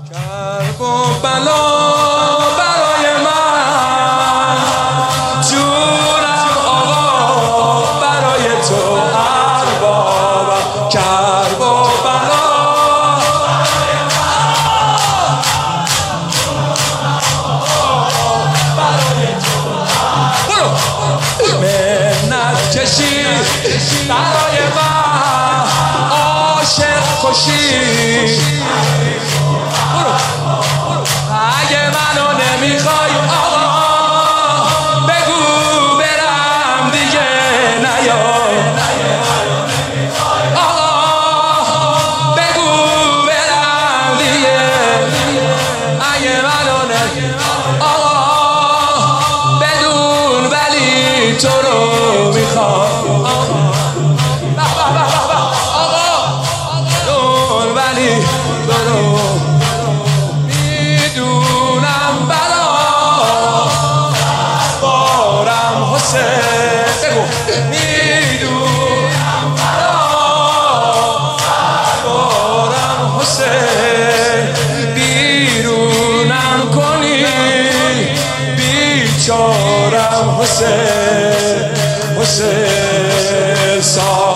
کرب و بلا برای من، جونم آقا برای تو اربابم. کرب و بلا برای من، برای تو منت کشی برای من، عاشق کشی. اگه منو نمیخوای آقا بگو برم دیگه نیای. آقا بگو برم دیگه. اگه منو نمیخوای آقا بدون ولی تو رو میخوام. آقا بدون ولی تو رو میدونم برام حسین، بیرونم کنی بیچارم حسین. حسین